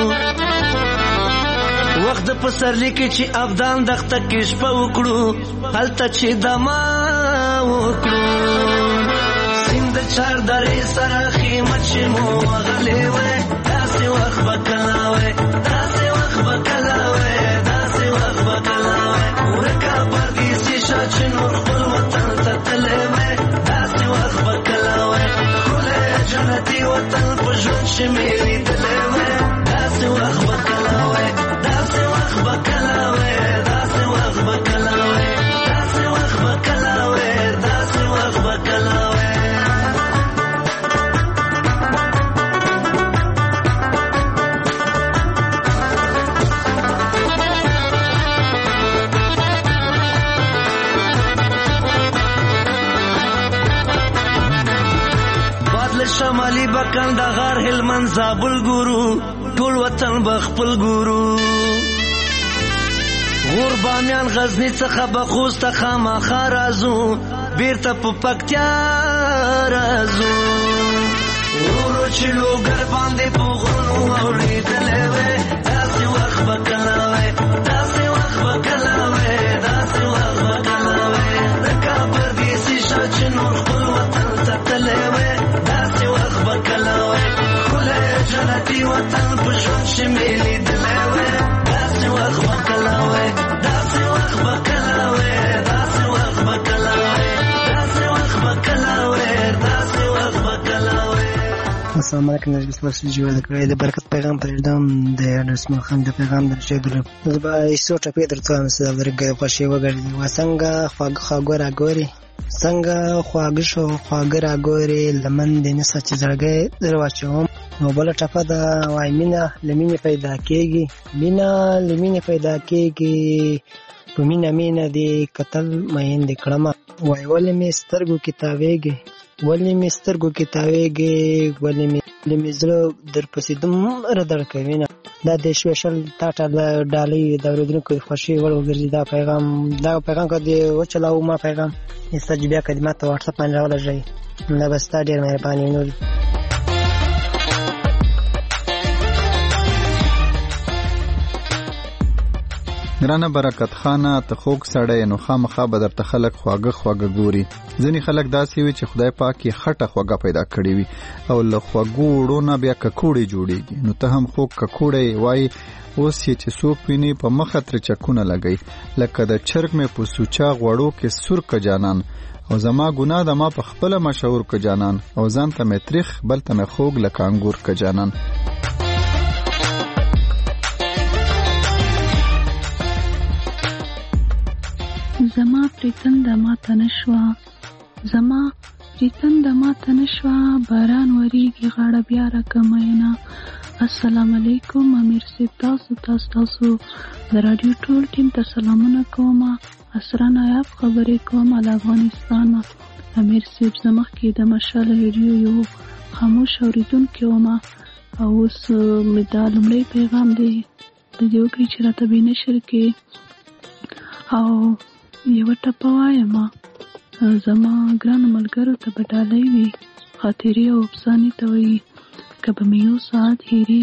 وخت د پسرلي کې چې افدان دښته کې شپه وکړو هلته چې دما وکړو سیند د چار درې سره خیمه چې مو وغلی وی داسې وخت به کله وی داسې وخت به کله وی داسې وخت به کله وی ورکه پردیسي شه چې نور خپل وطن ته تللی وای داسې وخت به کله وای ښکلی جنتي وطن په ژوند چې مې لیدلی وای داسې وخت به کله وای داسې وخت به کله وای داسې وخت به کله وای داسې وخت به کله وای داسې وخت به کله وای شمالي بکندهار هلمند زابل ګورو ټول وطن بخپل ګورو غور بامیان غزنی څخه به خوست ته خامخا راځو بیرته په پکتیا راځو ورو چې لوګر باندې په غرونو اورېدلی وای داسې وخت به کله وای داسې وخت به کله وای داسې وخت به کله وای د کابل دیسي شه چې نور خپل وطن ته تللی وای داسې وخت به کله وای ښکلی جنتي وطن په ژوند چې مې لیدلی وای داسې وخت به کله وای داسې وخت به کله وای داسې وخت به کله وای داسې وخت به کله وای داسې وخت به کله وای. السلام علیکم نجیب سپارسی جوړه کړې د برکت پیغام پرېږدم د رسول خان د پیغام درچېدل زه به ایسو ټپې درته وایم چې د درګې خوښي وګرځي وا څنګه خواږه راګوري څنګه خواږه شو خواږه راګوري لمن دې نسه چې زړګی در واچوم نو بل ټپه ده وای مینه لمینه پیدا کېږي مینه لمینه پیدا کېږي په مینه مینه دې قتل مین دې کړم وای ولې مې سترګو کې تاویږي ولې مې سترګو کې تاویږي ولې مې زړه درپسې دومره دړ کوي نه دا د سپیشل تاټه ډالۍ د اورېدونکو خوښي وړ وګرځي دا پیغام که دې وچلاو ما پیغام ستا بیا کلمات ته واټساپ باندې راولږئ دا به ستا ډېر مهرباني نور ګرانه برکت خانه ته خوږ سړی نو خامخا به درته خلک خواږه ګوري ځینې خلک داسې وي چې خدای پاک یې خټه خوږه پیدا کړې وي او له خوږو وړو نه بیا ککوړې جوړېږي نو ته هم خوږ ککوړی وایي اوس یې چې څوک ویني په مخه ترې چکونه لګوي لکه د چرګ مې په سوچا غوړو کې سور که جانان او زما ګناه ده ما په خپله مشهور که جانان او ځان ته مې تریخ بل ته مې خوږ لکه انګور که جانان. زما پریتنده ما ته نشوه زما پریتنده ما ته نشوه باران وریږي غاړه بیا راکمینه. السلام علیکم امیر صاحب تاسو د راډیو ټول ټیم ته سلامونه کوم اسرا نایاب خبرې کوم له افغانستان امیر صاحب زمخ کې د مشال ریډیو یو خاموش اوریدونکو ما او اوس مې دا لومړی پیغام دی د دې وکړي چې راته به نشر کې او یو ټپه وایم زما ګران ملګرو ته به ډالۍ وي خاطرې او افسانې ته وایي که به مې یو ساعت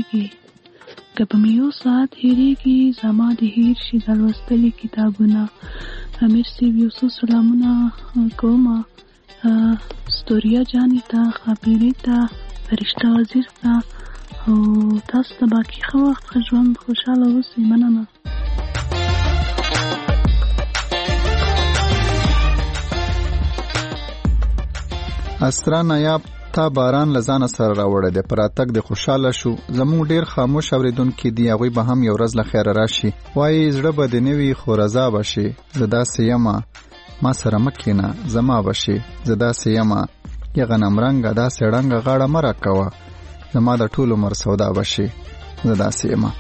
هېرېږي زما د هېر شي د لوستلي کتابونه. امیر صاحب یو څو سلامونه کوم ستوریا جانې ته خاپیرې ته فرشته وزیر ته او تاسو ته باقي ښه وخت ښه ژوند خوشحاله اوسئ مننه. اسرا نایاب تا باران لزان سره راوړی دی پر اتک د خوشاله شو زموږ ډیر خاموش اوریدونکي دي هغوی به هم یو ورځ له خیره راشي وایي زړه به دې نه وي خو رضا به شي زه داسې یمه ما سره مه کښېنه زما به شي زه داسې یمه یې غنم رنګه داسې ړنګه غاړه مه راکوه زما د ټول عمر سودا به شي زه داسې یمه.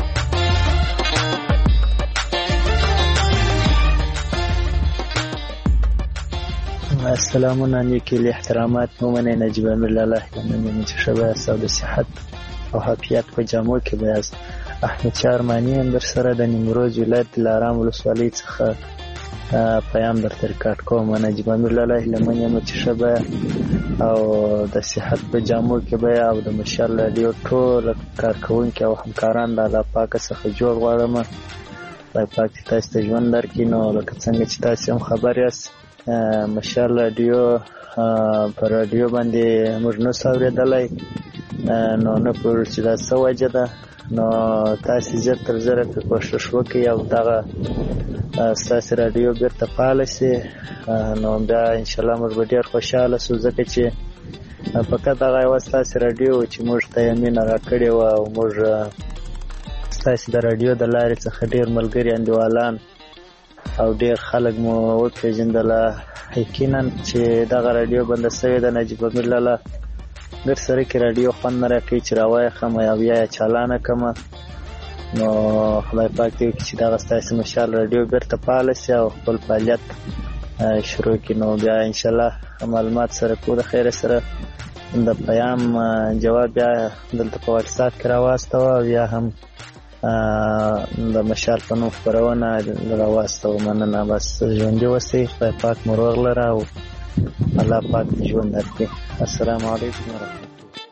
السلامونه نیکیلی احترامات مومنه نجیب امیر الله لمن چې شبه ساده صحت او حافظیت په جامو کې بیاز احمد شارمانی هم در سره د نیمروز ولایت دلارام ولسوالۍ څخه پیام درته ریکارډ کوم نجیب امیر الله لمن چې شبه او د صحت په جامو کې بیا او د مشال رادیو ټول کارکونکو او همکاران د الله پاک څخه جوړ غواړم خدای پاک تاسو ته ژوند درکړي نو لکه څنګه چې تاسو هم خبر یاست مشال رادیو پر رادیو باندې موږ نو څاورېدلای نو نه پوهېږو چې دا څه وجه ده نو تاسې زیات تر زیاته کوښښ وکړئ او دغه ستاسو رادیو بیرته فعال شي نو بیا ان شاء الله موږ به ډیر خوشاله شو ځکه چې فقط هغه یو ستاسو رادیو چې موږ ته یې مینه راکړې وه او موږ ستاسو د رادیو د لارې څخه ډیر ملګري انډیوالان او ډیر خلک مو وپېژندله یقینا چې دغه رادیو بنده سوې ده نجیب امیر لاله در سره کې رادیو خوند نه راکوي چې راوایخم یا بیا یې چالانه کړمه نو خدای پاک دې وکړي چې دغه ستاسو مشال رادیو بیرته فعاله شي او خپل فعالیت شروع کړي نو بیا انشاءالله معلومات سره کو د خیر سره د پیام جواب بیا دلته په واتساپ کې راواستوه او بیا هم د مشال په نوم خپرونه راواستوه. مننه. بس ژوندي اوسئ، خدای پاک مو روغ لره او الله پاک دې ژوند درکړي. السلام علیکم ورحمة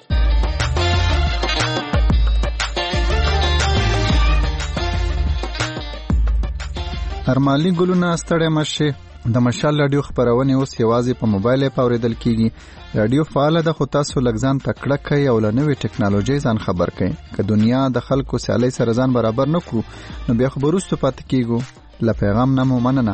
هرمالي ګلونه ستړی مشه. د مشال رادیو خبرونه اوس یوازې په موبایل په اوریدل کیږي. رادیو فعال ده خو تاسو لګځان تکړه کوي او له نوې ټکنالوژي ځان خبر کوي. که دنیا د خلکو سیالي سره ځان برابر نکړو نو بیا خبرستو پاتې کیږو. له پیغام نه مو مننه.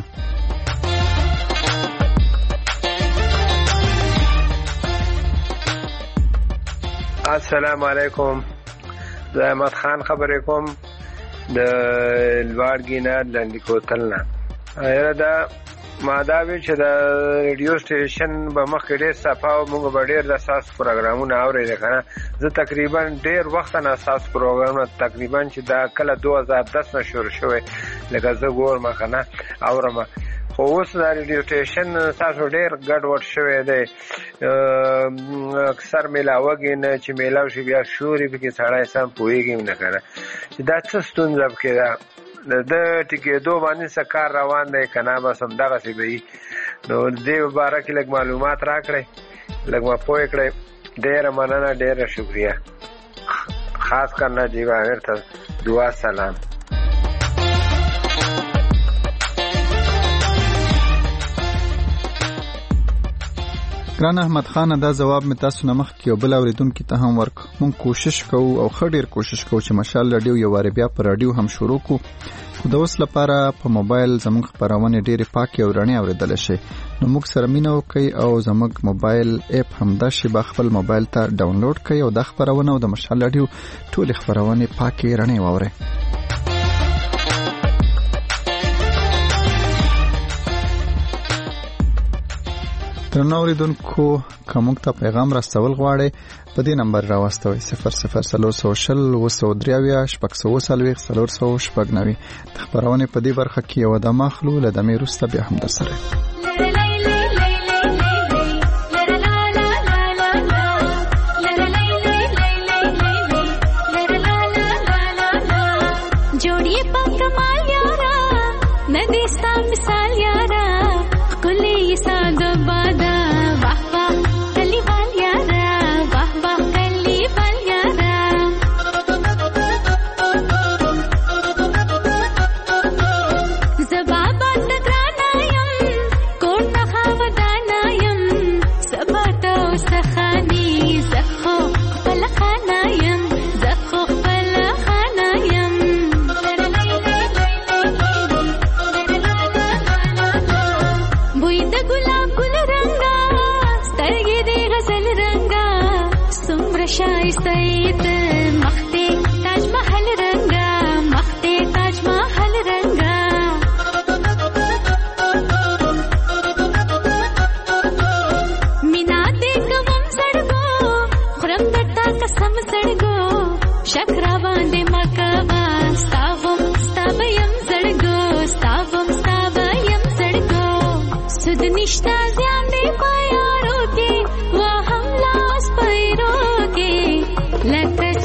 السلام علیکم، زه احمد خان خبرې کوم د لوړګي نه لاندې کوتل نه. دا ما دا وی چې د ریډیو سټیشن به مخکې ډېر صفا او موږ به ډېر د اساس پروګرامونه اورېدل کنه. زه تقریبا ډېر وخت نه اساس پروګرامونه تقریبا چې دا کله 2010 نه شروع شوی لکه زه ګورم کنه اورم، خو اوس دا ریډیو سټیشن تاسو ډېر ګډوډ شوی دی. اکثر میلاوږي نه چې میلاو شي بیا شوري پکې سړی سم پوهېږي نه کنه چې دا څه ستونزه پکې ده. د ټیکېدو باندې څه کار روان دی که نه بس همدغسې به وي. نو دې باره کې لږ معلومات راکړئ، لږ ما پوه کړئ. ډېره مننه، ډېره شکریه. خاص کر نجیب امیر ته دعا سلام. ګران احمد خان، دا جواب می تاسو نه مخ کې بل اوریدونکو ته هم ورک. مونږ کوشش کوو او خډیر کوشش کوو چې مشال رادیو یو واره بیا پر رادیو هم شروع کو. خو د اوس لپاره په موبایل زموږ خبرونه ډېرې پاکي او رڼې اوریدل شي. نو موږ سره مینه وکړئ او زموږ موبایل اپ هم د شی په خپل موبایل ته ډاونلوډ کړئ او د خبرونه او د مشال رادیو ټول خبرونه پاکي رڼې واورئ. ترنوریدونکو کوم ته پیغام راستول غواړي په دې نمبر راوستوي 004073 خبرونه په دې برخه کې یو د مخلو له دمه روسته بیا هم در سره. جوړي په کمال یارا نديستا مثال یارا کلی ساده شایستایت مخته تاج محل رنگا مخته تاج محل رنگا مینا دې کوم سړګو خرم دتا قسم سړګو شکر باندې مکوا ستاوم سړګو ستاوم سړګو سود نشتا ځان دې پایارو کې وا هم لاس پیرو لکه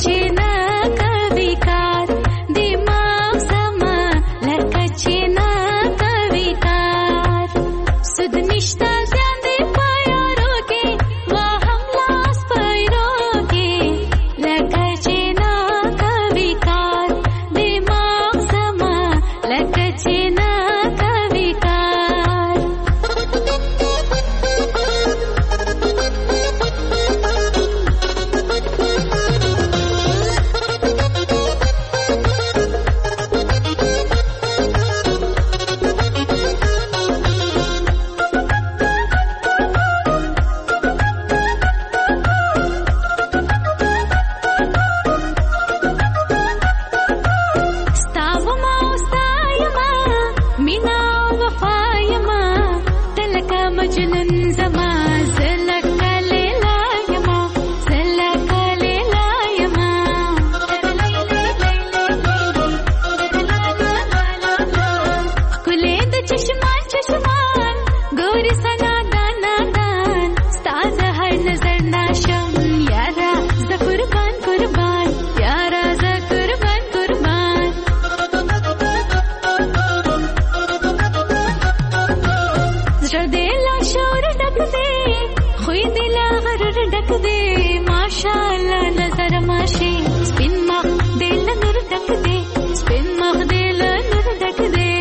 غرر ډک دی ماشاءالله نظر ماشي سپین مخ دل نور ډک دی سپین مخ دل نور ډک دی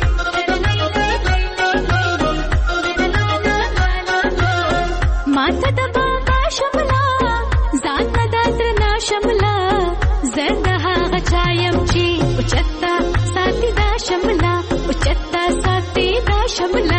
ماته د بابا شملا ځان د ترنا شملا زرد هغه چایم چې اوچتا ساتي دا شملا اوچتا ساتي دا شملا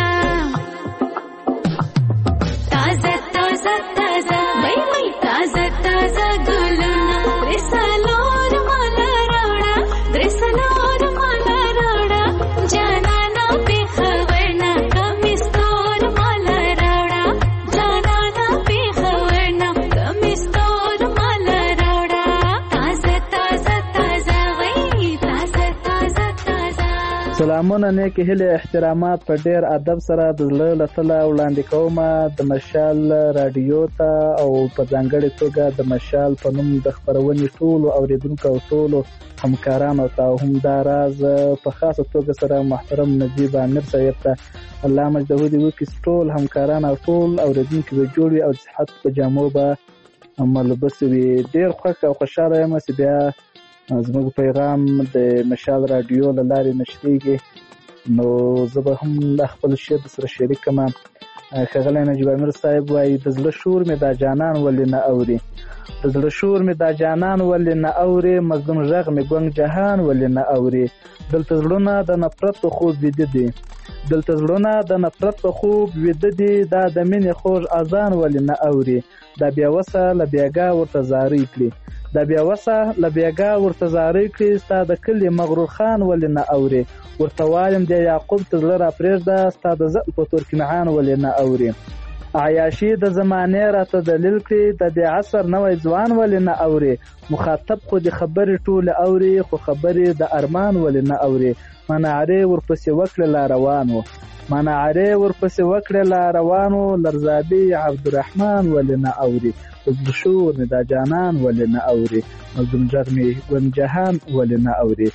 تازه تازه تازه وای وای تازه تازه ګلونه درسلور مالا راوړه درسلور مالا راوړه جانانا په خورنا کمستور مالا راوړه جانانا په خورنا کمستور مالا راوړه تازه تازه تازه وای تازه تازه تازه. سلامونه نیکې هیلې احترامات په ډېر ادب سره د زړه له تله وړاندې کومه د مشال راډیو ته او په ځانګړې توګه د مشال په نوم د خپرونې ټولو اورېدونکو او ټولو همکارانو ته همدا راز په خاصه توګه سره محترم نجیب امیر صاحب ته الله مجده دې وکړي ټول همکاران او ټول اورېدونکي به جوړ وي او د صحت په جامو به ملبس وي. ډېر خوښ او خوشحاله یم چې بیا زموږ پیغام د مشال راډیو له لارې نشریږي نو زه به هم د خپل شعر سره شریک کړم. ښاغلی نجیب امیر صاحب وایي د زړه شور مې دا جانان ولې نه اوري د زړه شور مې دا جانان ولې نه اوري مظلوم غږ مې ګونګ جهان ولې نه اوري دلته زړونه د نفرت په خوب ویده دي دلته زړونه د نفرت په خوب ویده دي دا د مینې خوږ اذان ولې نه اوري دا بیا وسه له بیګا ورته زارۍ کړي دا بیا وسه له بیګا ورته زارۍ کړي ستا د کلي مغرور خان ولې نه اوري ورته وایم د یعقوب ته زړه راپرېږده ستا د زړه په تور کنعان ولې نه اوري عیاشي د زمانې راته دلیل کړي د دې عصر نوی ځوان ولې نه اوري مخاطب خو د خبرې ټولې اوري خو خبرې د ارمان ولې نه اوري مناعرې ورپسې وکړه لا روانو مناعرې ورپسې وکړه لا روانو لرزابي عبدالرحمن ولې نه اوري شور مې دا جانان ولې نه اوري مظلوم غږ مې ګونګ جهان ولې نه اوري.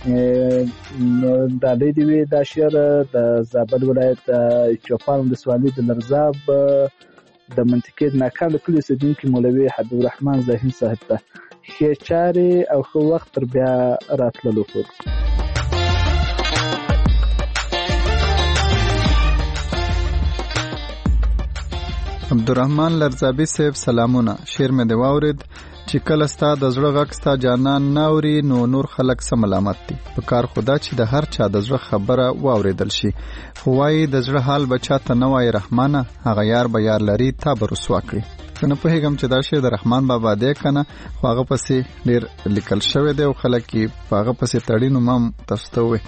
دا لیدې وي دا شعر د زابل ولایت چوپان ولسوالۍ د لرزاب د منطقې د ناکام کلي اوسېدونکي مولوي حبیب الرحمن زاهین صاحب ته ښې چارې او ښه وخت تر بیا راتللو پورې. عبدالرحمن لرزابي صاحب سلامونه. شعر مې دی واورید چې کله ستا د زړه غږ ستا جانان نه اوري نو نور خلک څه ملامت دي په کار خدا چې د هر چا د زړه خبره واورېدل شي خو وایي د زړه حال به چاته نه وایي رحمانه هغه یار به یار لري تا به رسوا کړي. زه نه پوهېږم چې دا شعر د رحمان بابا دی که نه خو هغه پسې ډېر لیکل شوی دی او خلک یې په هغه پسې تړي نو ما هم تاسو ته ووایي.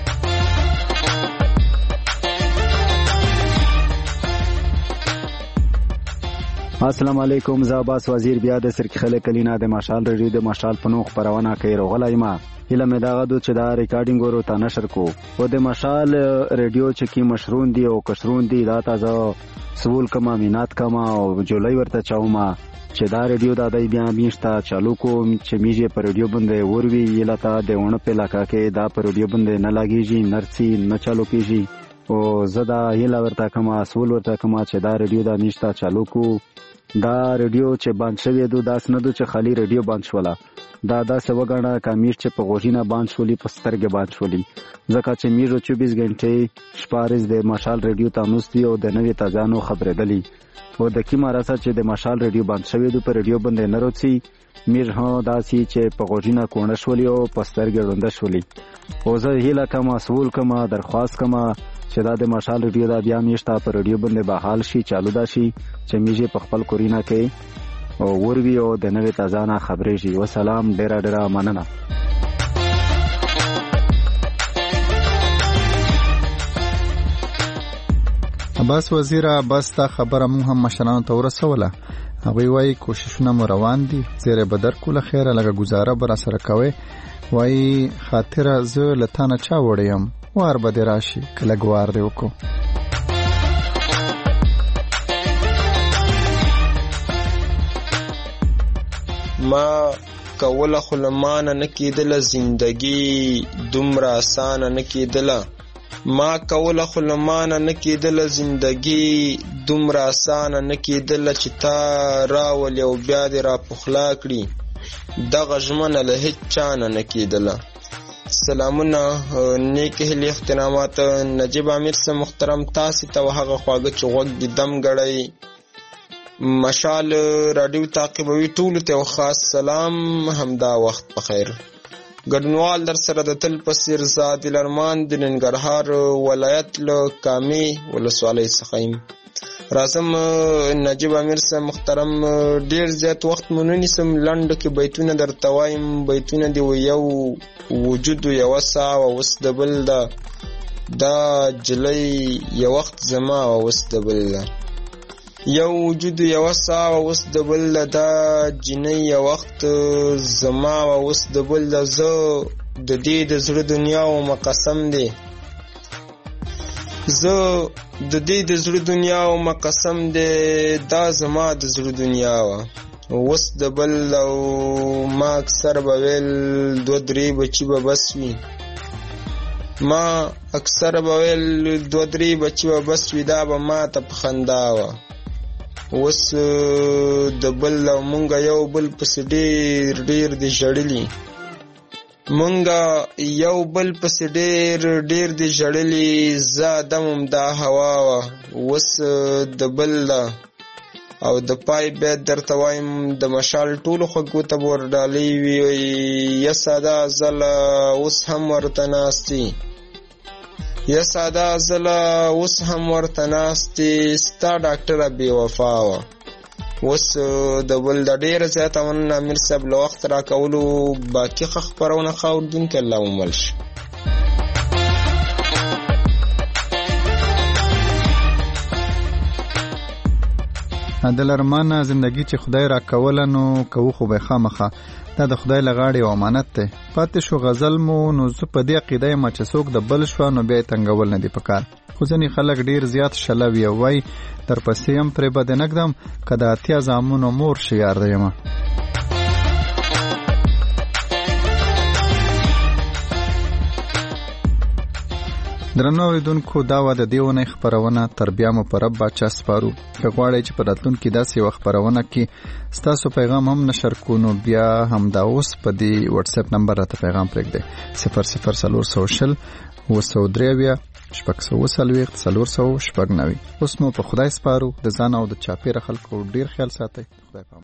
السلام علیکم زه عباس وزیر بیا د سرکی خلک کلینا د مشال رادیو د مشال په نوم خپرونه کوي راغلی ما هله مې دا غدو چې دا ریکارډینګ ورو ته نشر کو او د مشال رادیو چې کی مشرون دی او کشرون دی دا تازه سوول کما مینات کما او جولای ورته چاوما چې دا رادیو د دای بیا میشتا چالو کو چې میږي پر رادیو باندې وروي یلته د ونه په علاقہ کې دا پر رادیو باندې نه لاګیږي نرسي نه چالو کیږي او زدا یلا ورته کما سوول ورته کما چې دا رادیو د میشتا چالو کو دا رادیو چې باندې شوی دو داس نه دو چې خالی رادیو باندې شولا دا داسې وګڼه کامیر چې په غوښینه باندې شولي په سترګې باندې شولي ځکه چې میرو 24 غنټې شپارز د مشال رادیو ته نوستي او د نوې تازانو خبرېدلی او د کیما راسه چې د مشال رادیو باندې شوی دو په رادیو باندې نه روڅي میر هو داسي چې په غوښینه کونه شولي او په سترګې ړوند شولي او زه هیله کوم سوال کوم درخواست کوم چې دا د مشال رادیو دا بیا میشته په رادیو باندې بحال شي چالو دا شي چې میږي په خپل کورینا کې او وروي او د نوې تازانه خبرې شي. والسلام ډېر ډېر مننه. عباس وزیره بس تا خبره مونږ هم مشرانو ته ورسوله هغوی وایي کوششونه مو روان دي زیری به درکوله خیره لږه ګزاره به راسره کوئ وایي خاطره زه له تا نه چا وړی یم وار به دې راشي که لږ وار دې وکړو. ما کوله خو له مانه نه کېدله زندګي دومره اسانه نه کېدله ما کوله خو له مانه نه کېدله زندګي دومره اسانه نه کېدله چې تا راولې او بیا دې را پخلا کړي دغه ژمنه له هیڅ چانه نه کېدله. سلامونه، نیک هیلې، احترامات. نجیب امیر صاحب محترم، تاسې ته هغه خواږه چې غوږ دې دم ګړی مشال راډیو تعقیبوي ټولو ته یو خاص سلام، همدا وخت په خیر. ګډونوال در سره د تل په څېر زاد الارمان د ننګرهار ولایت له کامې ولسوالۍ څخه یم. راځم نجیب امیر صاحب محترم، ډیر زیات وخت مو نه نیسم، لنډو کې بیتونه درته وایم. بیتونه دې یو وجود یوه ساه وه اوس د بل ده، دا جلۍ یو وخت زما وه اوس د بل ده. یو وجود یوه ساه وه اوس د بل ده، دا جنۍ یو وخت زما وه اوس د بل ده. زه د دې د زړه دنیا ومه قسم دی، زه د دې د زړه دنیا ومه قسم دی، دا زما د زړه دنیا وه اوس د بل. او ما اکثر به ویل 2-3 بچي به بس وي، ما اکثر به ویل 2-3 بچي به بس وي، دا به ما ته په خندا وه اوس د بل. او مونږ یو بل پسې ډېر ډېر دې ژړلي، مونږ یو بل پسې ډېر ډېر دې ژړلي، زه ادمم دا هوا وه اوس د بل ده. او د پای بیت درته وایم، د مشال ټولو خوږو ته به ورډالۍ وي، یا ساده ځله اوس هم ورته ناستې، یا ساده ځله اوس هم ورته ناستې، ستا ډاکټره بې وفا وه اوس د بل. د ډېره زیاته مننه امیر صاحب له وخت راکولو. باقي ښه خپرونه ښه اورېدونکي الله مو مل شي. د ارمان زندگی چې خدای را کوله نو کوو خو به خامخه، دا د خدای له غاړې یو امانت دی. پاتې شو غزل مو، نو زه په دې عقیده یم چې څوک د بل شوه نو بیا یې تنګول نه دي پکار. خو ځینې خلک ډېر زیات شلوي او وایي درپسې یم پرې به دې نه ږدم، که د 80 زامنو مور شي یار د یمه. درنو اوریدونکو، دا وه د دې اونۍ خپرونه. تر بیا مو په رب باچا سپارو. که غواړئ چې په راتلونکي داسې یوه خپرونه کې ستاسو پیغام هم نشر کړو، نو بیا همدا اوس په دې واتساپ نمبر راته پیغام پرېږدئ 00420 903 640 490. اوس مو په خدای سپارو. د ځان او د چاپېره خلکو ډېر خیال ساتئ. خدای پامان.